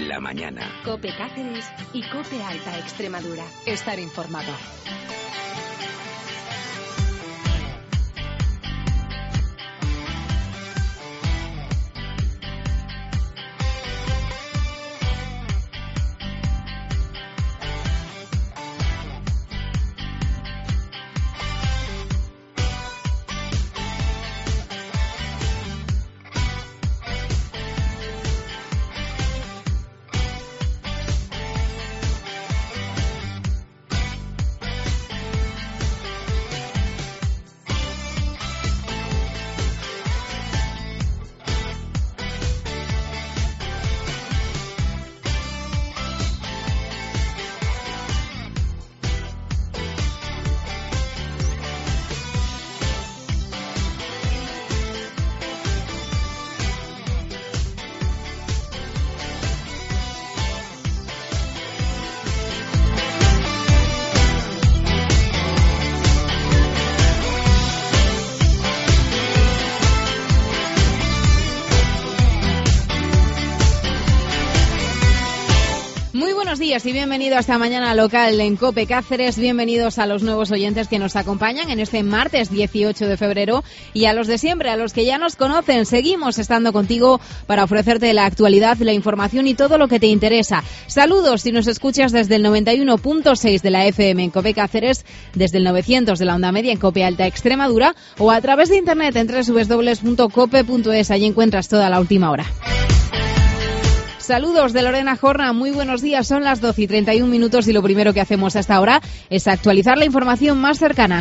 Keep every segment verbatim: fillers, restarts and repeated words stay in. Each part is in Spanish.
en la mañana. COPE Cáceres y COPE Alta Extremadura. Estar informado. Buenos días y bienvenido a esta mañana local en COPE Cáceres. Bienvenidos a los nuevos oyentes que nos acompañan en este martes dieciocho de febrero y a los de siempre, a los que ya nos conocen. Seguimos estando contigo para ofrecerte la actualidad, la información y todo lo que te interesa. Saludos si nos escuchas desde el noventa y uno punto seis de la F M en COPE Cáceres, desde el novecientos de la onda media en COPE Alta Extremadura o a través de internet en doble u doble u doble u punto cope punto es. Allí encuentras toda la última hora. Saludos de Lorena Jorna, muy buenos días, son las doce y treinta y un minutos y lo primero que hacemos hasta ahora es actualizar la información más cercana.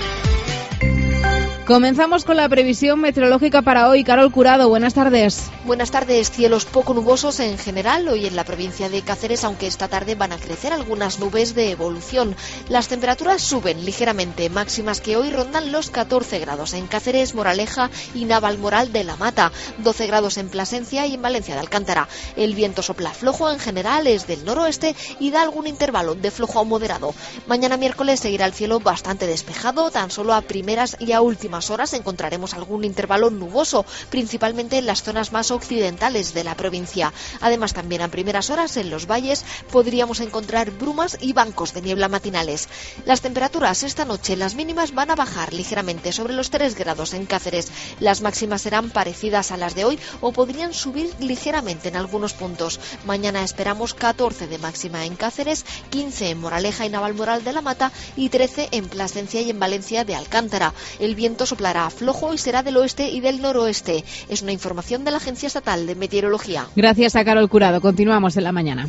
Comenzamos con la previsión meteorológica para hoy. Carol Curado, buenas tardes. Buenas tardes. Cielos poco nubosos en general hoy en la provincia de Cáceres, aunque esta tarde van a crecer algunas nubes de evolución. Las temperaturas suben ligeramente, máximas que hoy rondan los catorce grados en Cáceres, Moraleja y Navalmoral de la Mata, doce grados en Plasencia y en Valencia de Alcántara. El viento sopla flojo en general, es del noroeste y da algún intervalo de flojo a moderado. Mañana miércoles seguirá el cielo bastante despejado, tan solo a primeras y a últimas horas encontraremos algún intervalo nuboso, principalmente en las zonas más occidentales de la provincia. Además, también a primeras horas en los valles podríamos encontrar brumas y bancos de niebla matinales. Las temperaturas esta noche, las mínimas van a bajar ligeramente sobre los tres grados en Cáceres. Las máximas serán parecidas a las de hoy o podrían subir ligeramente en algunos puntos. Mañana esperamos catorce de máxima en Cáceres, quince en Moraleja y Navalmoral de la Mata y trece en Plasencia y en Valencia de Alcántara. El viento soplará flojo y será del oeste y del noroeste. Es una información de la Agencia Estatal de Meteorología. Gracias a Carol Curado. Continuamos en la mañana.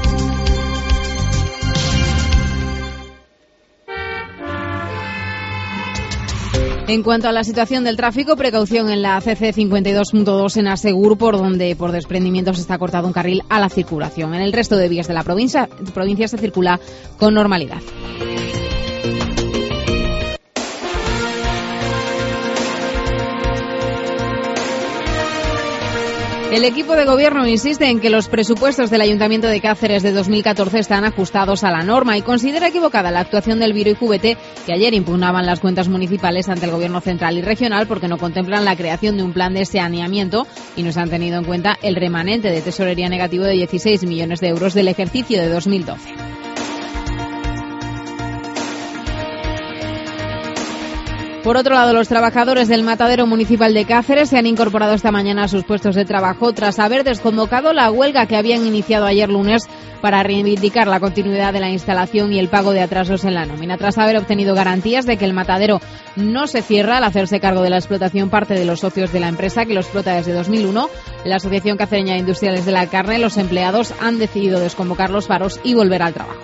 En cuanto a la situación del tráfico, precaución en la C C cincuenta y dos punto dos en Asegur, por donde por desprendimiento se está cortado un carril a la circulación. En el resto de vías de la provincia, provincia se circula con normalidad. El equipo de gobierno insiste en que los presupuestos del Ayuntamiento de Cáceres de dos mil catorce están ajustados a la norma y considera equivocada la actuación del Viro y Cubete, que ayer impugnaban las cuentas municipales ante el Gobierno central y regional porque no contemplan la creación de un plan de saneamiento y no se han tenido en cuenta el remanente de tesorería negativo de dieciséis millones de euros del ejercicio de dos mil doce. Por otro lado, los trabajadores del matadero municipal de Cáceres se han incorporado esta mañana a sus puestos de trabajo tras haber desconvocado la huelga que habían iniciado ayer lunes para reivindicar la continuidad de la instalación y el pago de atrasos en la nómina. Tras haber obtenido garantías de que el matadero no se cierra al hacerse cargo de la explotación parte de los socios de la empresa que lo explota desde dos mil uno, la Asociación Cacereña de Industriales de la Carne, los empleados han decidido desconvocar los paros y volver al trabajo.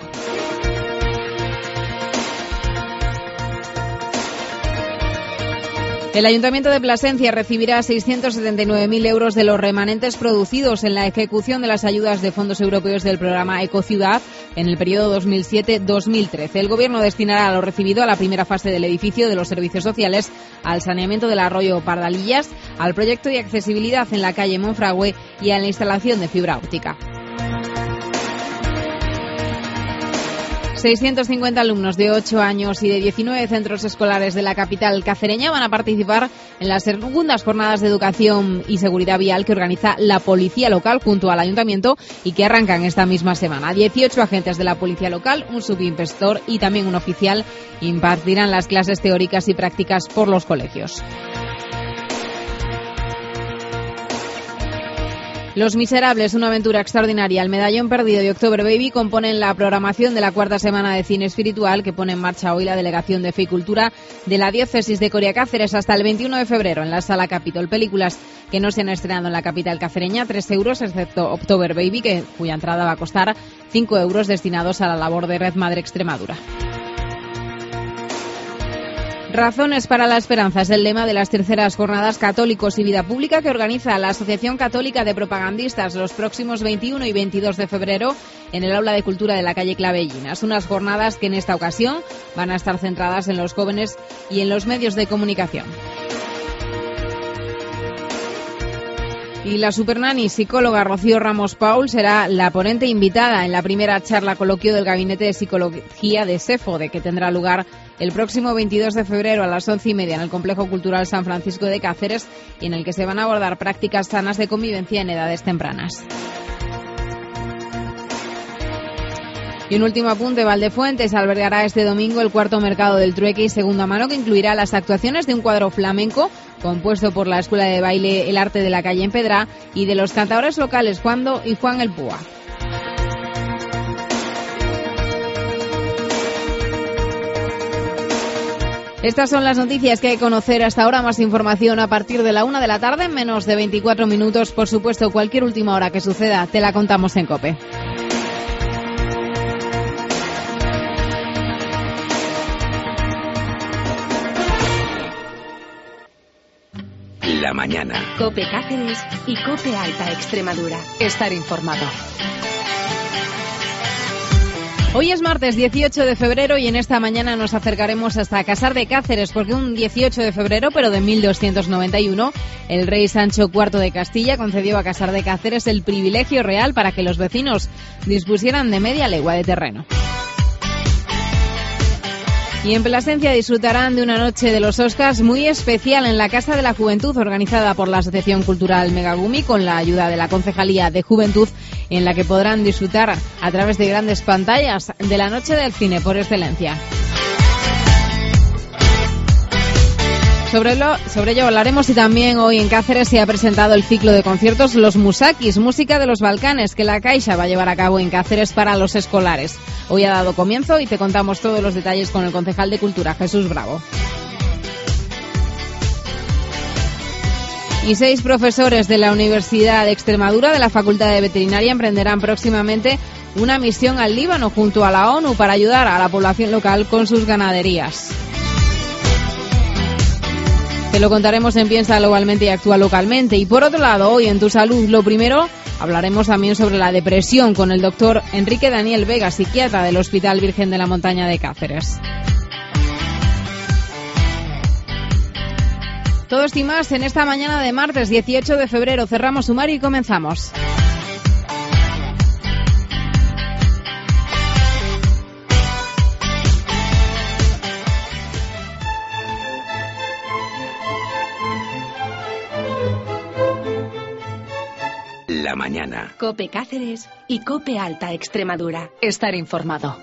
El Ayuntamiento de Plasencia recibirá seiscientos setenta y nueve mil euros de los remanentes producidos en la ejecución de las ayudas de fondos europeos del programa Ecociudad en el periodo dos mil siete dos mil trece. El Gobierno destinará lo recibido a la primera fase del edificio de los servicios sociales, al saneamiento del arroyo Pardalillas, al proyecto de accesibilidad en la calle Monfragüe y a la instalación de fibra óptica. seiscientos cincuenta alumnos de ocho años y de diecinueve centros escolares de la capital cacereña van a participar en las segundas jornadas de educación y seguridad vial que organiza la policía local junto al ayuntamiento y que arrancan esta misma semana. dieciocho agentes de la policía local, un subinspector y también un oficial impartirán las clases teóricas y prácticas por los colegios. Los Miserables, una aventura extraordinaria, El Medallón Perdido y October Baby componen la programación de la cuarta semana de cine espiritual que pone en marcha hoy la Delegación de Fe y Cultura de la Diócesis de Coria Cáceres hasta el veintiuno de febrero en la Sala Capitol. Películas que no se han estrenado en la capital cacereña, tres euros, excepto October Baby, que, cuya entrada va a costar cinco euros destinados a la labor de Red Madre Extremadura. Razones para la esperanza es el lema de las terceras jornadas Católicos y Vida Pública que organiza la Asociación Católica de Propagandistas los próximos veintiuno y veintidós de febrero en el Aula de Cultura de la calle Clavellinas. Unas jornadas que en esta ocasión van a estar centradas en los jóvenes y en los medios de comunicación. Y la supernani psicóloga Rocío Ramos Paul será la ponente invitada en la primera charla coloquio del Gabinete de Psicología de SEFODE, que tendrá lugar el próximo veintidós de febrero a las once y media en el Complejo Cultural San Francisco de Cáceres y en el que se van a abordar prácticas sanas de convivencia en edades tempranas. Y un último apunte, Valdefuentes albergará este domingo el cuarto mercado del trueque y segunda mano que incluirá las actuaciones de un cuadro flamenco compuesto por la Escuela de Baile El Arte de la Calle en Pedra y de los cantadores locales Juando y Juan el Púa. Estas son las noticias que hay que conocer hasta ahora. Más información a partir de la una de la tarde, en menos de veinticuatro minutos. Por supuesto, cualquier última hora que suceda, te la contamos en COPE. La mañana. COPE Cáceres y COPE Alta Extremadura. Estar informado. Hoy es martes dieciocho de febrero y en esta mañana nos acercaremos hasta Casar de Cáceres porque un dieciocho de febrero, pero de mil doscientos noventa y uno, el rey Sancho cuarto de Castilla concedió a Casar de Cáceres el privilegio real para que los vecinos dispusieran de media legua de terreno. Y en Plasencia disfrutarán de una noche de los Oscars muy especial en la Casa de la Juventud, organizada por la Asociación Cultural Megagumi, con la ayuda de la Concejalía de Juventud, en la que podrán disfrutar a través de grandes pantallas de la noche del cine por excelencia. Sobre, lo, sobre ello hablaremos y también hoy en Cáceres se ha presentado el ciclo de conciertos Los Musakis, música de los Balcanes, que la Caixa va a llevar a cabo en Cáceres para los escolares. Hoy ha dado comienzo y te contamos todos los detalles con el concejal de Cultura, Jesús Bravo. Y seis profesores de la Universidad de Extremadura de la Facultad de Veterinaria emprenderán próximamente una misión al Líbano junto a la ONU para ayudar a la población local con sus ganaderías. Te lo contaremos en Piensa Globalmente y Actúa Localmente. Y por otro lado, hoy en Tu Salud, lo primero, hablaremos también sobre la depresión con el doctor Enrique Daniel Vega, psiquiatra del Hospital Virgen de la Montaña de Cáceres. Todo esto y más en esta mañana de martes dieciocho de febrero. Cerramos sumario y comenzamos. La mañana. COPE Cáceres y COPE Alta Extremadura. Estar informado.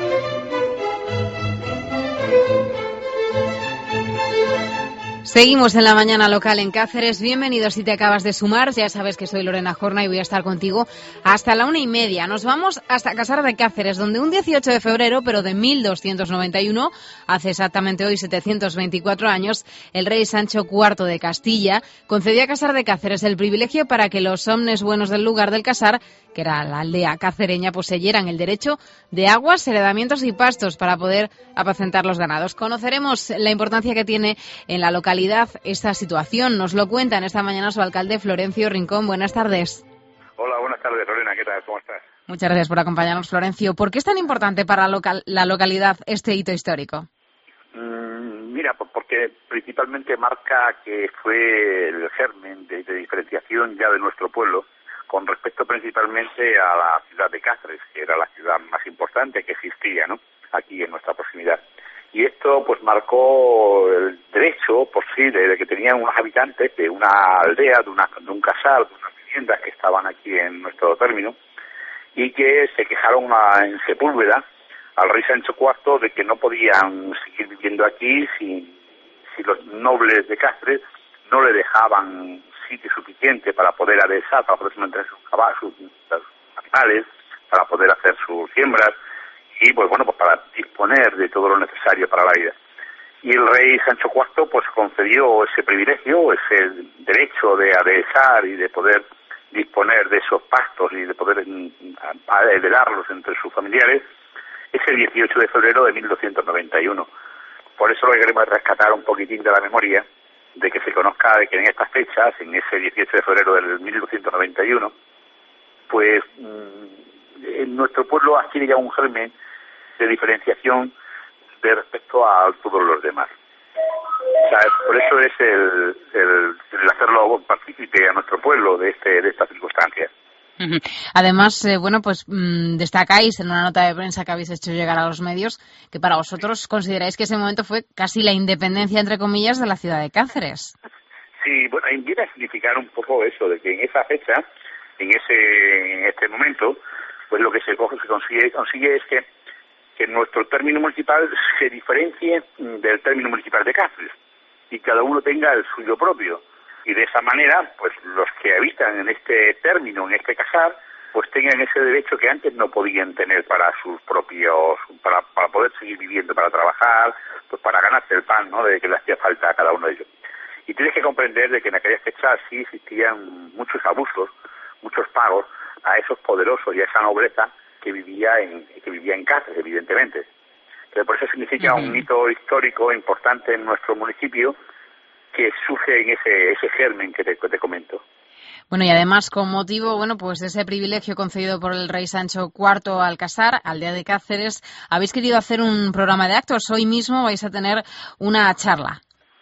Seguimos en la mañana local en Cáceres. Bienvenidos si te acabas de sumar. Ya sabes que soy Lorena Jorna y voy a estar contigo hasta la una y media. Nos vamos hasta Casar de Cáceres, donde un dieciocho de febrero, pero de mil doscientos noventa y uno, hace exactamente hoy setecientos veinticuatro años, el rey Sancho cuarto de Castilla concedió a Casar de Cáceres el privilegio para que los hombres buenos del lugar del Casar, que era la aldea cacereña, poseyeran el derecho de aguas, heredamientos y pastos para poder apacentar los ganados. Conoceremos la importancia que tiene en la localidad esta situación. Nos lo cuenta en esta mañana su alcalde Florencio Rincón. Buenas tardes. Hola, buenas tardes, Lorena. ¿Qué tal? ¿Cómo estás? Muchas gracias por acompañarnos, Florencio. ¿Por qué es tan importante para local, la localidad este hito histórico? Mm, mira, porque principalmente marca que fue el germen de, de diferenciación ya de nuestro pueblo con respecto principalmente a la ciudad de Cáceres, que era la ciudad más importante que existía, ¿no?, aquí en nuestra proximidad. Y esto pues marcó el derecho por sí de, de que tenían unos habitantes de una aldea, de, una, de un casal, de unas viviendas que estaban aquí en nuestro término, y que se quejaron a, en Sepúlveda al rey Sancho cuarto de que no podían seguir viviendo aquí si, si los nobles de Cáceres no le dejaban sitio suficiente para poder adhesar, para poder mantener sus caballos, sus, sus animales, para poder hacer sus siembras y pues bueno, pues para disponer de todo lo necesario para la vida. Y el rey Sancho cuarto pues concedió ese privilegio, ese derecho de adhesar y de poder disponer de esos pastos y de poder heredarlos entre sus familiares ese dieciocho de febrero de mil doscientos noventa y uno. Por eso lo que queremos es rescatar un poquitín de la memoria, de que se conozca de que en estas fechas, en ese dieciocho de febrero del mil doscientos noventa y uno, pues en nuestro pueblo adquiere ya un germen de diferenciación de respecto a todos los demás. O sea, por eso es el, el, el hacerlo partícipe a nuestro pueblo de este de estas circunstancias. Además, eh, bueno, pues mmm, destacáis en una nota de prensa que habéis hecho llegar a los medios que para vosotros consideráis que ese momento fue casi la independencia, entre comillas, de la ciudad de Cáceres. Sí, bueno, viene a significar un poco eso, de que en esa fecha, en ese en este momento, pues lo que se, coge, se consigue, consigue es que, que nuestro término municipal se diferencie del término municipal de Cáceres y cada uno tenga el suyo propio. Y de esa manera, pues los que habitan en este término, en este casar, pues tengan ese derecho que antes no podían tener para sus propios, para, para poder seguir viviendo, para trabajar, pues para ganarse el pan, ¿no?, de que le hacía falta a cada uno de ellos. Y tienes que comprender de que en aquellas fechas sí existían muchos abusos, muchos pagos a esos poderosos y a esa nobleza que vivía en, que vivía en Cáceres, evidentemente. Pero por eso significa uh-huh. un hito histórico importante en nuestro municipio, que surge en ese, ese germen que te, que te comento. Bueno, y además con motivo, bueno, pues de ese privilegio concedido por el rey Sancho cuarto al casar, aldea de Cáceres, habéis querido hacer un programa de actos. Hoy mismo vais a tener una charla.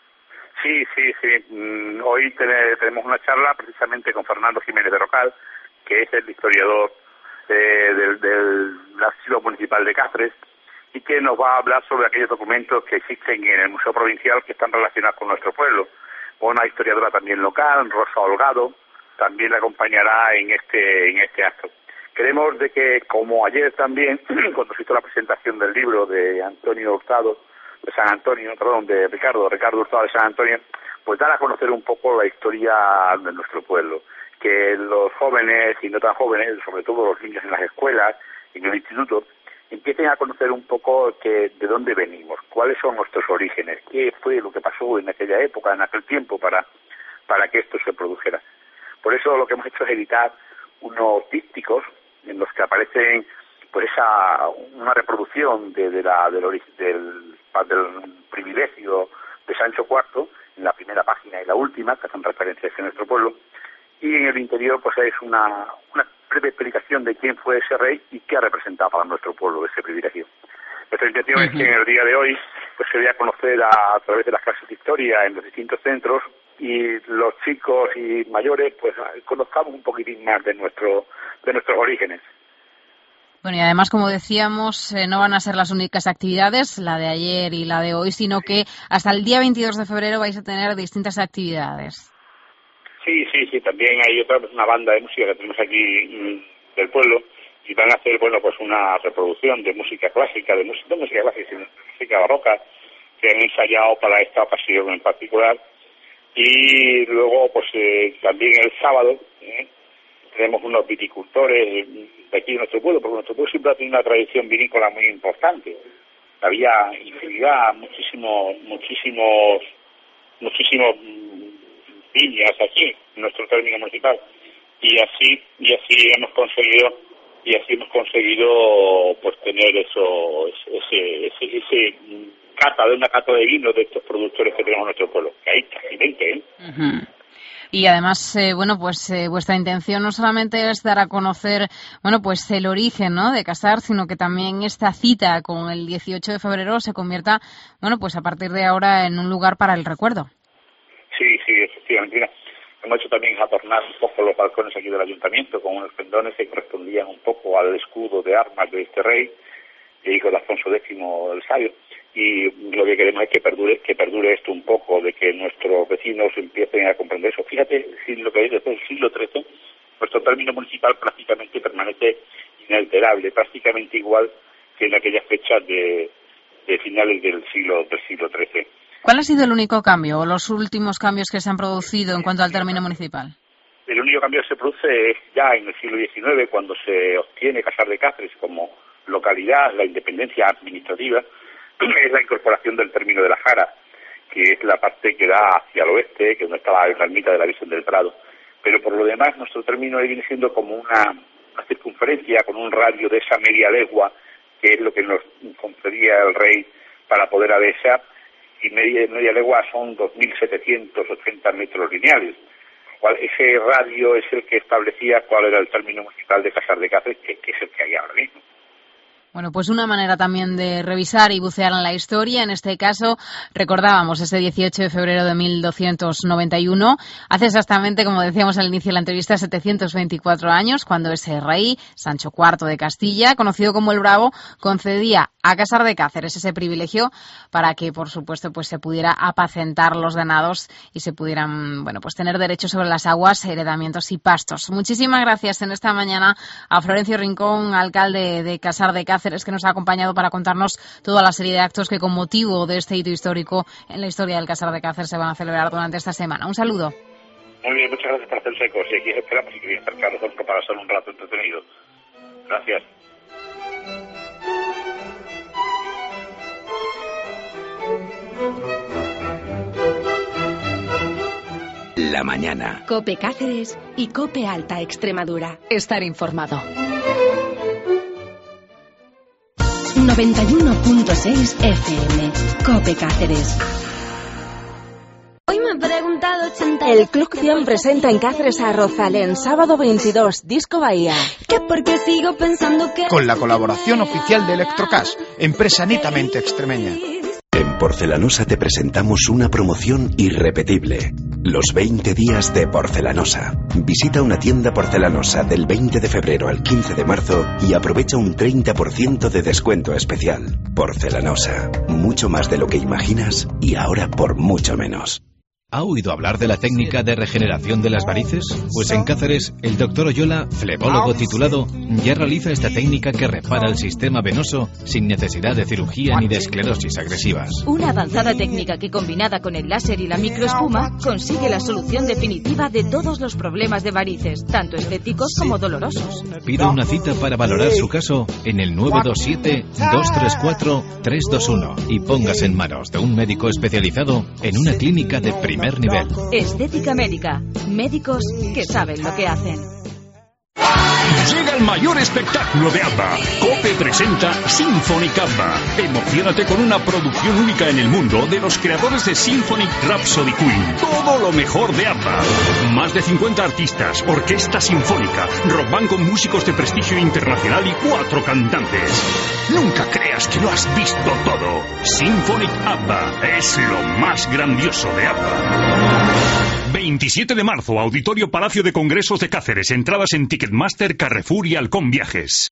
Sí, sí, sí. Hoy tenemos una charla precisamente con Fernando Jiménez de Rocal, que es el historiador eh, del, del Archivo Municipal de Cáceres, y que nos va a hablar sobre aquellos documentos que existen en el Museo Provincial que están relacionados con nuestro pueblo. Una historiadora también local, Rosa Holgado, también la acompañará en este en este acto. Queremos de que, como ayer también, cuando se hizo la presentación del libro de Antonio Hurtado, de San Antonio, perdón, de Ricardo, Ricardo Hurtado de San Antonio, pues dar a conocer un poco la historia de nuestro pueblo. Que los jóvenes y no tan jóvenes, sobre todo los niños en las escuelas, en el instituto, empiecen a conocer un poco que, de dónde venimos, cuáles son nuestros orígenes, qué fue lo que pasó en aquella época, en aquel tiempo, para, para que esto se produjera. Por eso lo que hemos hecho es editar unos dípticos en los que aparecen pues esa una reproducción de, de la, del, del, del privilegio de Sancho cuarto, en la primera página y la última, que hacen referencias a nuestro pueblo, y en el interior pues es una, una breve explicación de quién fue ese rey y qué ha representado para nuestro pueblo ese privilegio. Nuestra intención uh-huh. es que en el día de hoy pues se dé a conocer a, a través de las clases de historia en los distintos centros y los chicos y mayores pues conozcamos un poquitín más de nuestro de nuestros orígenes. Bueno, y además, como decíamos, eh, no van a ser las únicas actividades, la de ayer y la de hoy, sino que hasta el día veintidós de febrero vais a tener distintas actividades. Sí, sí, sí, también hay otra una banda de música que tenemos aquí mmm, del pueblo y van a hacer, bueno, pues una reproducción de música clásica, de música, de música clásica, sino de música barroca, que han ensayado para esta ocasión en particular. Y luego, pues eh, también el sábado eh, tenemos unos viticultores de aquí de nuestro pueblo, porque nuestro pueblo siempre ha tenido una tradición vinícola muy importante. Había infinidad, muchísimos, muchísimos, muchísimos viñas aquí en nuestro término municipal, y así y así hemos conseguido y así hemos conseguido pues tener eso ese ese ese cata de una cata de vino de estos productores que tenemos en nuestro pueblo, que hay casi veinte, ¿eh? Uh-huh. Y además, eh, bueno, pues eh, vuestra intención no solamente es dar a conocer, bueno, pues el origen, ¿no?, de casar, sino que también esta cita con el dieciocho de febrero se convierta, bueno, pues a partir de ahora en un lugar para el recuerdo. Sí, sí, efectivamente. Mira, hemos hecho también adornar un poco los balcones aquí del ayuntamiento con unos pendones que correspondían un poco al escudo de armas de este rey, hijo de Alfonso décimo el Sabio, y lo que queremos es que perdure que perdure esto un poco, de que nuestros vecinos empiecen a comprender eso. Fíjate, si lo que es desde el siglo trece, nuestro término municipal prácticamente permanece inalterable, prácticamente igual que en aquellas fechas de, de finales del siglo del siglo trece. ¿Cuál ha sido el único cambio o los últimos cambios que se han producido en cuanto al término municipal? El único cambio que se produce ya en el siglo diecinueve, cuando se obtiene Casar de Cáceres como localidad, la independencia administrativa, es la incorporación del término de la Jara, que es la parte que da hacia el oeste, que es donde estaba la ermita de la Virgen del Prado. Pero por lo demás, nuestro término viene siendo como una, una circunferencia con un radio de esa media legua, que es lo que nos concedía el rey para poder adhesar, y media, media legua son dos mil setecientos ochenta metros lineales. Cual, ese radio es el que establecía cuál era el término municipal de Casar de Cáceres, que, que es el que hay ahora mismo. Bueno, pues una manera también de revisar y bucear en la historia. En este caso, recordábamos ese dieciocho de febrero de mil doscientos noventa y uno, hace exactamente, como decíamos al inicio de la entrevista, setecientos veinticuatro años, cuando ese rey, Sancho cuarto de Castilla, conocido como el Bravo, concedía a Casar de Cáceres ese privilegio para que, por supuesto, pues se pudiera apacentar los ganados y se pudieran, bueno, pues tener derecho sobre las aguas, heredamientos y pastos. Muchísimas gracias en esta mañana a Florencio Rincón, alcalde de Casar de Cáceres, que nos ha acompañado para contarnos toda la serie de actos que, con motivo de este hito histórico en la historia del Casar de Cáceres, se van a celebrar durante esta semana. Un saludo. Muy bien, muchas gracias por hacer seco. Si aquí esperamos y que viene cerca a nosotros para pasar un rato entretenido. Gracias. La mañana. COPE Cáceres y COPE Alta Extremadura. Estar informado. noventa y uno punto seis F M. COPE Cáceres. Hoy me he preguntado ochenta... El Club cien presenta en Cáceres a Rosalén, sábado veintidós, Disco Bahía. Que porque sigo pensando que... Con la colaboración oficial de Electrocash, empresa netamente extremeña. En Porcelanosa te presentamos una promoción irrepetible. Los veinte días de Porcelanosa. Visita una tienda porcelanosa del veinte de febrero al quince de marzo y aprovecha un treinta por ciento de descuento especial. Porcelanosa. Mucho más de lo que imaginas y ahora por mucho menos. ¿Ha oído hablar de la técnica de regeneración de las varices? Pues en Cáceres, el doctor Oyola, flebólogo titulado, ya realiza esta técnica que repara el sistema venoso sin necesidad de cirugía ni de esclerosis agresivas. Una avanzada técnica que, combinada con el láser y la microespuma, consigue la solución definitiva de todos los problemas de varices, tanto estéticos como dolorosos. Pida una cita para valorar su caso en el nueve dos siete, dos tres cuatro, tres dos uno y póngase en manos de un médico especializado en una clínica de primer nivel. Estética médica. Médicos que saben lo que hacen. Llega el mayor espectáculo de ABBA. COPE presenta Symphonic ABBA. Emociónate con una producción única en el mundo de los creadores de Symphonic Rhapsody Queen. Todo lo mejor de ABBA. Más de cincuenta artistas, orquesta sinfónica, rock band con músicos de prestigio internacional y cuatro cantantes. Nunca creas que lo has visto todo. Symphonic ABBA es lo más grandioso de ABBA. veintisiete de marzo, Auditorio Palacio de Congresos de Cáceres. Entradas en Ticketmaster, Carrefour y Halcón Viajes.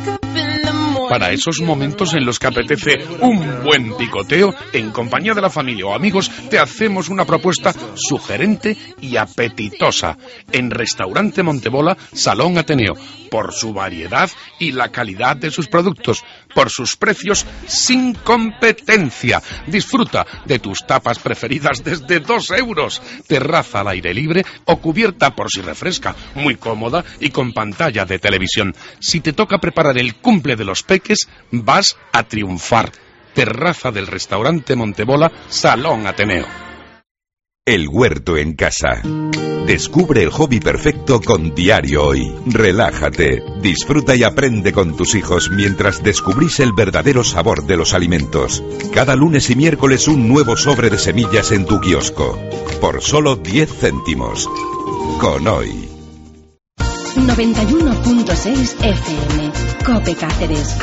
Para esos momentos en los que apetece un buen picoteo, en compañía de la familia o amigos, te hacemos una propuesta sugerente y apetitosa. En Restaurante Montebola, Salón Ateneo. Por su variedad y la calidad de sus productos. Por sus precios sin competencia. Disfruta de tus tapas preferidas desde dos euros. Terraza al aire libre o cubierta por si refresca. Muy cómoda y con pantalla de televisión. Si te toca preparar el cumple de los peques, vas a triunfar. Terraza del Restaurante Montebola, Salón Ateneo. El huerto en casa. Descubre el hobby perfecto con Diario Hoy. Relájate, disfruta y aprende con tus hijos mientras descubrís el verdadero sabor de los alimentos. Cada lunes y miércoles un nuevo sobre de semillas en tu kiosco. Por solo diez céntimos. Con Hoy. noventa y uno punto seis F M. COPE Cáceres.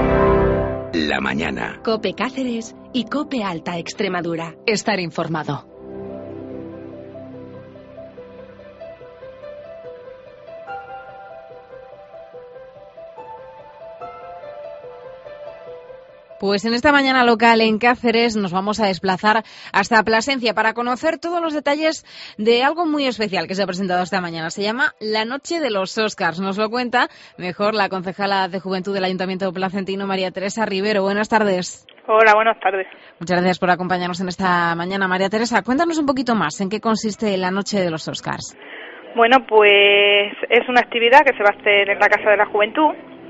La mañana. COPE Cáceres y COPE Alta Extremadura. Estar informado. Pues en esta mañana local en Cáceres nos vamos a desplazar hasta Plasencia para conocer todos los detalles de algo muy especial que se ha presentado esta mañana. Se llama La Noche de los Oscars. Nos lo cuenta mejor la concejala de Juventud del Ayuntamiento placentino, María Teresa Rivero. Buenas tardes. Hola, buenas tardes. Muchas gracias por acompañarnos en esta mañana, María Teresa. Cuéntanos un poquito más en qué consiste La Noche de los Oscars. Bueno, pues es una actividad que se va a hacer en la Casa de la Juventud.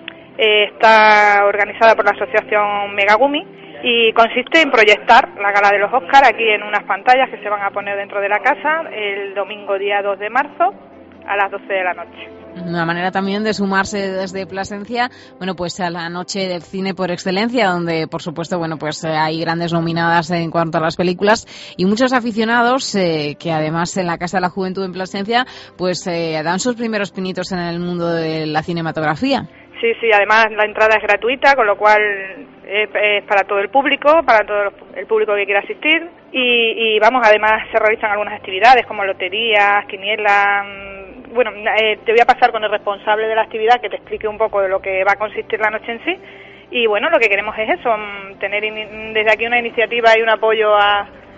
Eh, está organizada por la asociación Megagumi y consiste en proyectar la gala de los Óscar aquí en unas pantallas que se van a poner dentro de la casa el domingo día dos de marzo a las doce de la noche. Una manera también de sumarse desde Plasencia, bueno, pues a la noche del cine por excelencia, donde por supuesto, bueno, pues hay grandes nominadas en cuanto a las películas y muchos aficionados eh, que además en la Casa de la Juventud en Plasencia, pues eh, dan sus primeros pinitos en el mundo de la cinematografía. Sí, sí, además la entrada es gratuita, con lo cual es, es para todo el público, para todo el público que quiera asistir y, y vamos, además se realizan algunas actividades como loterías, quinielas. Bueno, eh, te voy a pasar con el responsable de la actividad que te explique un poco de lo que va a consistir la noche en sí y bueno, lo que queremos es eso, tener in, desde aquí una iniciativa y un apoyo a,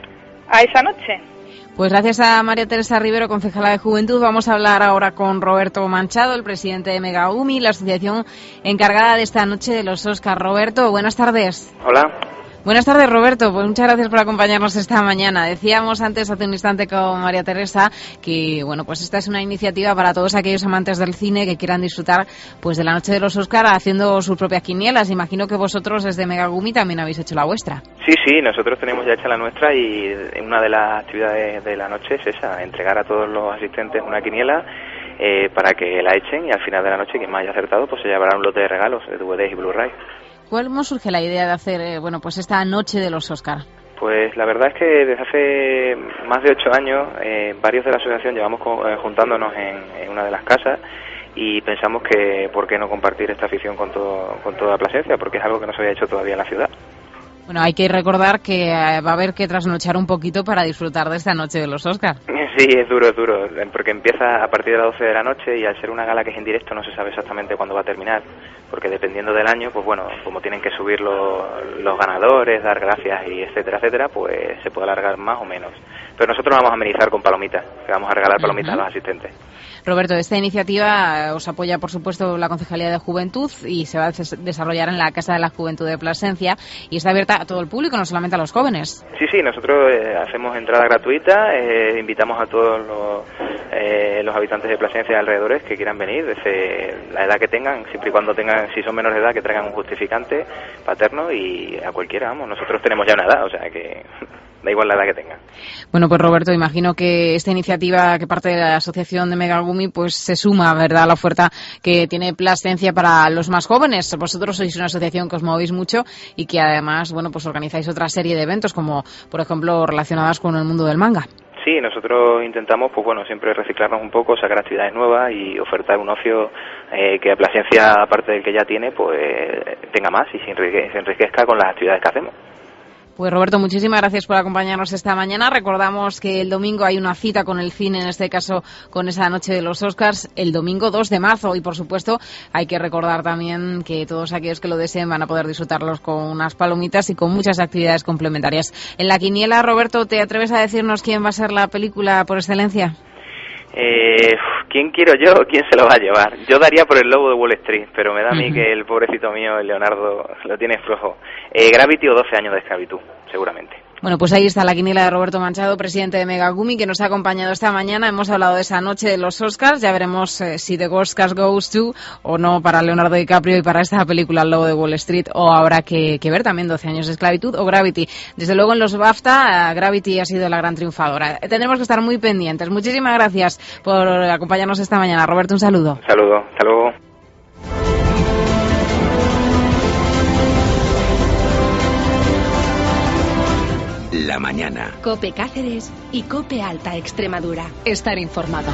a esa noche. Pues gracias a María Teresa Rivero, concejala de Juventud. Vamos a hablar ahora con Roberto Manchado, el presidente de Megagumi, la asociación encargada de esta noche de los Óscar. Roberto, buenas tardes. Hola. Buenas tardes, Roberto. Pues muchas gracias por acompañarnos esta mañana. Decíamos antes, hace un instante con María Teresa, que bueno, pues esta es una iniciativa para todos aquellos amantes del cine que quieran disfrutar pues de la noche de los Óscar haciendo sus propias quinielas. Imagino que vosotros desde Megagumi también habéis hecho la vuestra. Sí, sí, nosotros tenemos ya hecha la nuestra y una de las actividades de la noche es esa, entregar a todos los asistentes una quiniela eh, para que la echen y al final de la noche quien más haya acertado pues se llevará un lote de regalos de D V Ds y Blu-ray. ¿Cómo surge la idea de hacer eh, bueno, pues esta noche de los Óscar? Pues la verdad es que desde hace más de ocho años eh, varios de la asociación llevamos co- eh, juntándonos en, en una de las casas y pensamos que por qué no compartir esta afición con, todo, con toda Plasencia, porque es algo que no se había hecho todavía en la ciudad. Bueno, hay que recordar que eh, va a haber que trasnochar un poquito para disfrutar de esta noche de los Óscar. Sí, es duro, es duro, porque empieza a partir de las doce de la noche y al ser una gala que es en directo no se sabe exactamente cuándo va a terminar, porque dependiendo del año, pues bueno, como tienen que subir los, los ganadores, dar gracias y etcétera, etcétera, pues se puede alargar más o menos. Pero nosotros vamos a amenizar con palomitas, que vamos a regalar palomitas uh-huh. a los asistentes. Roberto, esta iniciativa os apoya, por supuesto, la Concejalía de Juventud y se va a des- desarrollar en la Casa de la Juventud de Plasencia y está abierta a todo el público, no solamente a los jóvenes. Sí, sí, nosotros eh, hacemos entrada gratuita, eh, invitamos a todos los, eh, los habitantes de Plasencia y alrededores que quieran venir, desde la edad que tengan, siempre y cuando tengan, si son menores de edad, que traigan un justificante paterno y a cualquiera, vamos, nosotros tenemos ya una edad, o sea que da igual la edad que tengan. Bueno, pues Roberto, imagino que esta iniciativa que parte de la asociación de Megagumi pues se suma, ¿verdad?, a la oferta que tiene Plasencia para los más jóvenes. Vosotros sois una asociación que os movéis mucho y que además, bueno, pues organizáis otra serie de eventos como, por ejemplo, relacionadas con el mundo del manga. Sí, nosotros intentamos, pues bueno, siempre reciclarnos un poco, sacar actividades nuevas y ofertar un ocio eh, que a Plasencia, aparte del que ya tiene, pues tenga más y se enrique- se enriquezca con las actividades que hacemos. Pues Roberto, muchísimas gracias por acompañarnos esta mañana. Recordamos que el domingo hay una cita con el cine, en este caso con esa noche de los Óscars, el domingo dos de marzo. Y por supuesto hay que recordar también que todos aquellos que lo deseen van a poder disfrutarlos con unas palomitas y con muchas actividades complementarias. En la quiniela, Roberto, ¿te atreves a decirnos quién va a ser la película por excelencia? Eh, ¿Quién quiero yo o quién se lo va a llevar? Yo daría por el Lobo de Wall Street, pero me da a mí uh-huh. que el pobrecito mío, el Leonardo, lo tiene flojo. Eh, Gravity o doce años de esclavitud, seguramente. Bueno, pues ahí está la quiniela de Roberto Manchado, presidente de Megagumi, que nos ha acompañado esta mañana. Hemos hablado de esa noche de los Oscars. Ya veremos eh, si The Oscars goes to o no para Leonardo DiCaprio y para esta película El Lobo de Wall Street. O habrá que, que ver también doce años de esclavitud o Gravity. Desde luego en los BAFTA, Gravity ha sido la gran triunfadora. Tendremos que estar muy pendientes. Muchísimas gracias por acompañarnos esta mañana. Roberto, un saludo. Un saludo. Hasta luego. La mañana. COPE Cáceres y COPE Alta Extremadura. Estar informado.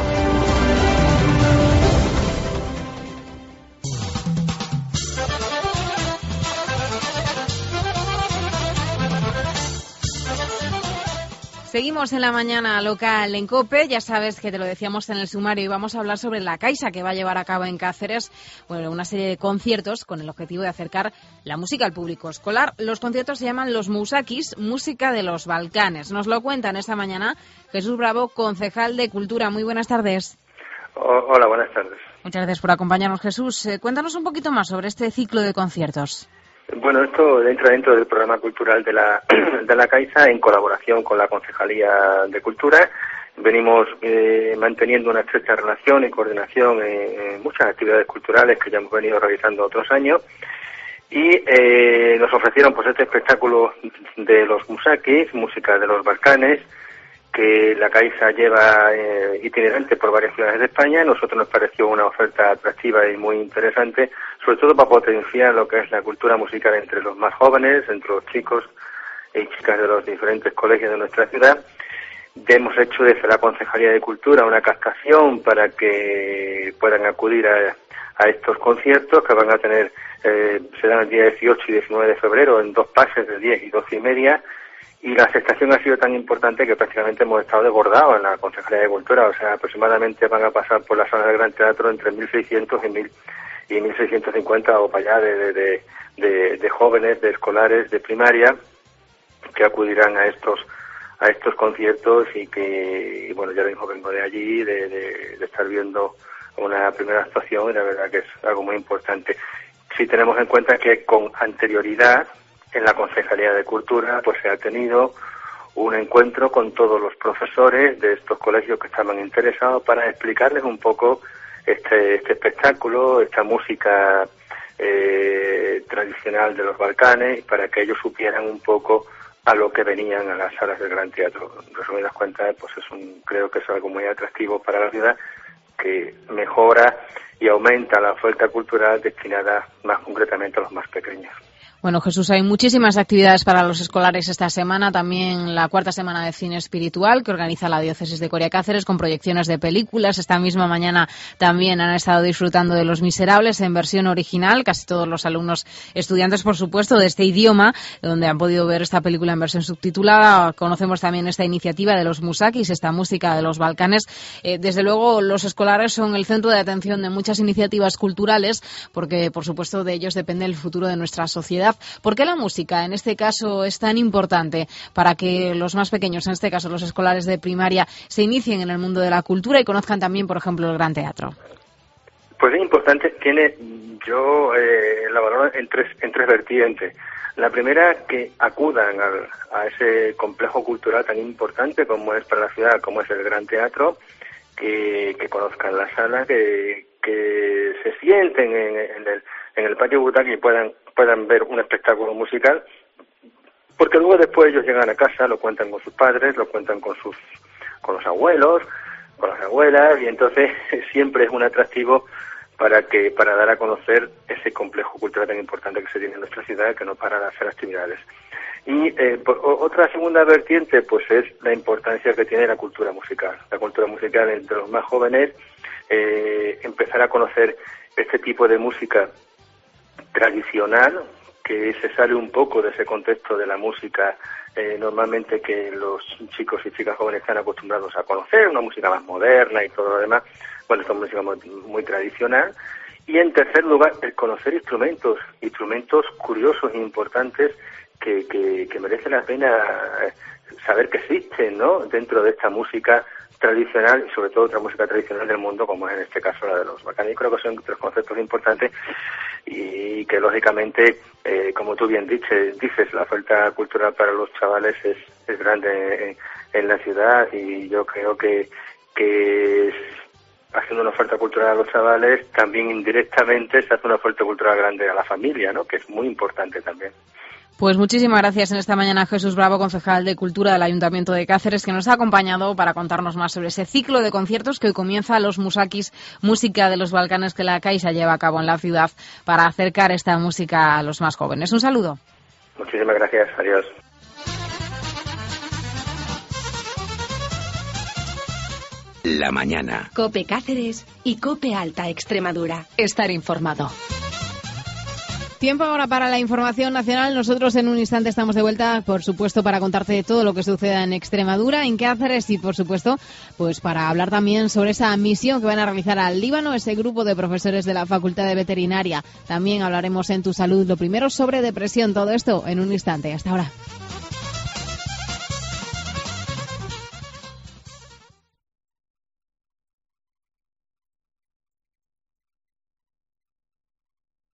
Seguimos en la mañana local en COPE. Ya sabes que te lo decíamos en el sumario y vamos a hablar sobre la Caixa que va a llevar a cabo en Cáceres, bueno, una serie de conciertos con el objetivo de acercar la música al público escolar. Los conciertos se llaman Los Musakis, Música de los Balcanes. Nos lo cuentan esta mañana Jesús Bravo, concejal de Cultura. Muy buenas tardes. Oh, hola, buenas tardes. Muchas gracias por acompañarnos, Jesús. Eh, cuéntanos un poquito más sobre este ciclo de conciertos. Bueno, esto entra dentro del programa cultural de la de la Caixa en colaboración con la Concejalía de Cultura. Venimos eh, manteniendo una estrecha relación y coordinación en, en muchas actividades culturales que ya hemos venido realizando otros años y eh, nos ofrecieron pues este espectáculo de los Musakis, música de los Balcanes, que la Caixa lleva eh, itinerante por varias ciudades de España. A nosotros nos pareció una oferta atractiva y muy interesante, sobre todo para potenciar lo que es la cultura musical entre los más jóvenes, entre los chicos y chicas de los diferentes colegios de nuestra ciudad. Hemos hecho desde la Concejalía de Cultura una captación para que puedan acudir a, a estos conciertos que van a tener, eh, serán el día dieciocho y diecinueve de febrero en dos pases de diez y doce y media. Y la aceptación ha sido tan importante que prácticamente hemos estado desbordados en la Concejalía de Cultura. O sea, aproximadamente van a pasar por la sala del Gran Teatro entre mil seiscientos y mil seiscientos cincuenta o para allá de, de, de, de jóvenes, de escolares, de primaria, que acudirán a estos a estos conciertos y que, y bueno, ya mismo vengo de allí, de, de, de estar viendo una primera actuación y la verdad que es algo muy importante. Si tenemos en cuenta que con anterioridad en la Concejalía de Cultura pues se ha tenido un encuentro con todos los profesores de estos colegios que estaban interesados para explicarles un poco este, este espectáculo, esta música eh, tradicional de los Balcanes, y para que ellos supieran un poco a lo que venían a las salas del Gran Teatro. En resumidas cuentas, pues es un, creo que es algo muy atractivo para la ciudad, que mejora y aumenta la oferta cultural destinada más concretamente a los más pequeños. Bueno, Jesús, hay muchísimas actividades para los escolares esta semana. También la cuarta semana de cine espiritual que organiza la Diócesis de Coria Cáceres con proyecciones de películas. Esta misma mañana también han estado disfrutando de Los Miserables en versión original. Casi todos los alumnos, estudiantes, por supuesto, de este idioma, donde han podido ver esta película en versión subtitulada. Conocemos también esta iniciativa de los Musakis, esta música de los Balcanes. Eh, desde luego, los escolares son el centro de atención de muchas iniciativas culturales, porque, por supuesto, de ellos depende el futuro de nuestra sociedad. ¿Por qué la música, en este caso, es tan importante para que los más pequeños, en este caso los escolares de primaria, se inicien en el mundo de la cultura y conozcan también, por ejemplo, el Gran Teatro? Pues es importante, tiene, yo eh, la valoro en tres, en tres vertientes. La primera, que acudan al, a ese complejo cultural tan importante como es para la ciudad, como es el Gran Teatro, que, que conozcan la sala, que, que se sienten en, en el en el patio butaca y puedan puedan ver un espectáculo musical, porque luego después ellos llegan a casa, lo cuentan con sus padres, lo cuentan con sus con los abuelos, con las abuelas, y entonces siempre es un atractivo para que para dar a conocer ese complejo cultural tan importante que se tiene en nuestra ciudad, que no para de hacer actividades. Y eh, por, otra segunda vertiente pues es la importancia que tiene la cultura musical. La cultura musical entre los más jóvenes, eh, empezar a conocer este tipo de música tradicional, que se sale un poco de ese contexto de la música eh, normalmente que los chicos y chicas jóvenes están acostumbrados a conocer, una música más moderna y todo lo demás. Bueno, esta música muy, muy tradicional. Y en tercer lugar, el conocer instrumentos, instrumentos curiosos e importantes que, que, que merece la pena saber que existen, ¿no?, dentro de esta música tradicional y sobre todo otra música tradicional del mundo, como es en este caso la de los Balcanes. Creo que son tres conceptos importantes y que lógicamente, eh, como tú bien dices, dices, la oferta cultural para los chavales es, es grande en, en la ciudad, y yo creo que, que haciendo una oferta cultural a los chavales, también indirectamente se hace una oferta cultural grande a la familia, ¿no?, que es muy importante también. Pues muchísimas gracias en esta mañana Jesús Bravo, concejal de Cultura del Ayuntamiento de Cáceres, que nos ha acompañado para contarnos más sobre ese ciclo de conciertos que hoy comienza, Los Musakis, música de los Balcanes, que la Caixa lleva a cabo en la ciudad para acercar esta música a los más jóvenes. Un saludo. Muchísimas gracias. Adiós. La mañana. COPE Cáceres y COPE Alta Extremadura. Estar informado. Tiempo ahora para la información nacional. Nosotros en un instante estamos de vuelta, por supuesto, para contarte todo lo que suceda en Extremadura, en Cáceres y, por supuesto, pues para hablar también sobre esa misión que van a realizar al Líbano, ese grupo de profesores de la Facultad de Veterinaria. También hablaremos en Tu Salud, lo primero, sobre depresión. Todo esto en un instante. Hasta ahora.